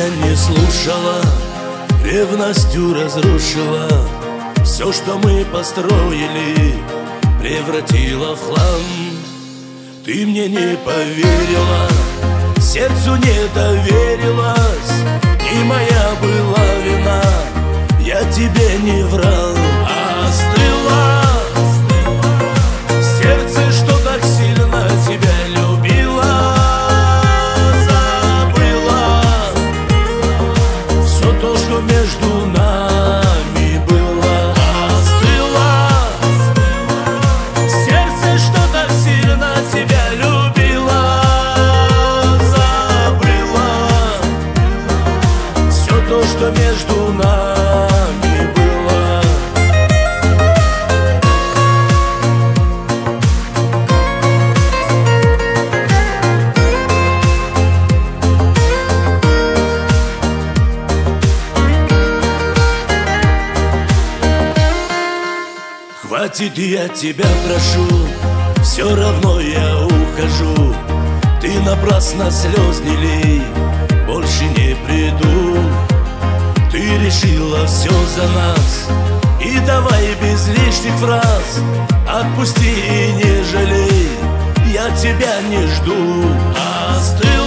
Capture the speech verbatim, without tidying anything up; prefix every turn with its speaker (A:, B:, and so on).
A: меня не слушала, ревностью разрушила. Все, что мы построили, превратила в хлам. Ты мне не поверила, сердцу не доверилась. Не моя была вина, я тебе не врал, а остыла. Сердце, что так сильно тебя любило, забыла все то, что между нами было. Остыла. Сердце, что так сильно тебя любило, забыла все то, что между нами было. Хватит, я тебя прошу, все равно я ухожу. Ты напрасно слез не лей, больше не приду. Ты решила все за нас, и давай без лишних фраз. Отпусти и не жалей, я тебя не жду. Остыл.